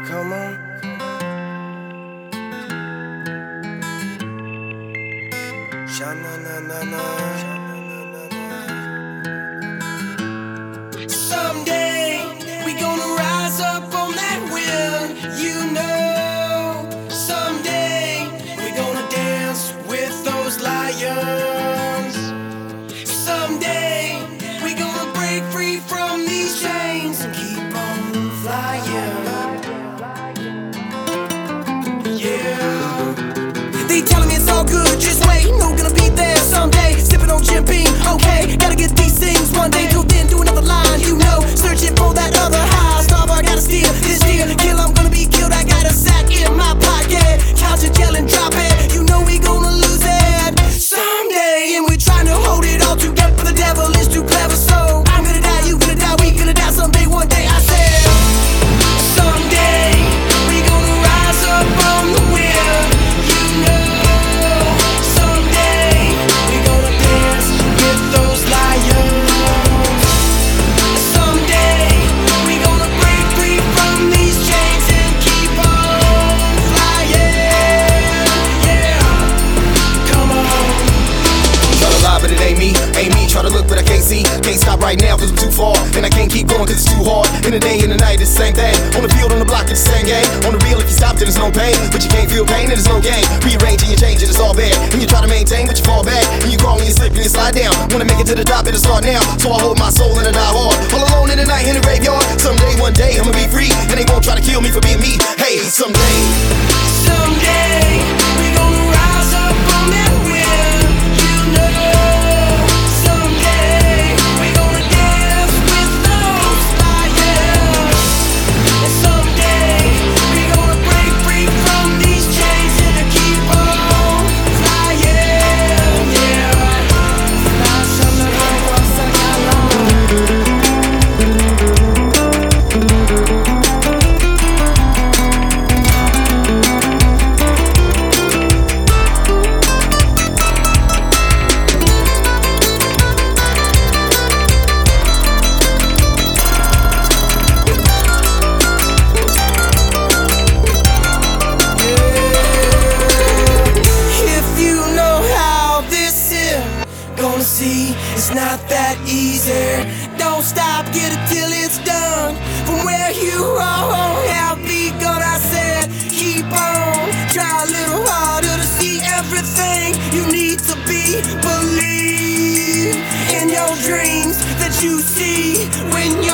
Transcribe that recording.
Come on. Sha-na-na-na-na. Someday we gonna rise up on that wind, you know. Someday we gonna dance with those lions. Someday we gonna break free from these chains and keep on flying. Yeah. They telling me it's all good, just wait. No, gonna be there someday. Sipping on Jim Beam, okay. Gotta get these things one day. Till then, do another line, you know. Searching for that other high. Starbar gotta steal this deal. Kill, I'm gonna be killed. I got a sack in my pocket. Count it, yell and drop it. You know we gonna lose it someday. And we're trying to hold it all together, but the devil is too clever. So I'm gonna die, you gonna die, we gonna die someday. One day I said, someday we gonna rise up from the wind, you know. Someday we gonna dance with those lions. Someday we gonna break free from these chains and keep on flying. Yeah, come on. Try to lie, but it ain't me. Try to look, but I can't see. Can't stop right now, cause I'm too far. And I can't keep going, cause it's too hard. In the day and the night, it's the same thing. On the field, on the block, it's the same game. On the real, if you stop, then there's no pain. But you can't feel pain, and there's no gain. Rearranging, you're changing, it's all bad. And you try to maintain, but you fall back. And you crawl, and you slip, and you slide down. Wanna make it to the top, it'll start now. So I hold my soul and I die hard. All alone in the night, in the graveyard. Someday, one day, I'ma be free. And they won't try to kill me for being me. Hey, someday. Someday we gonna rise up from that wind, you know. Someday we gonna dance with those lions. And someday we gonna break free from these chains and keep on flying. Yeah. If you know how this is gonna see, it's not that easy. Don't stop, get it till it's done. From where you have begun, I said, keep on. Try a little harder to see everything you need to be. Believe in your dreams that you see when you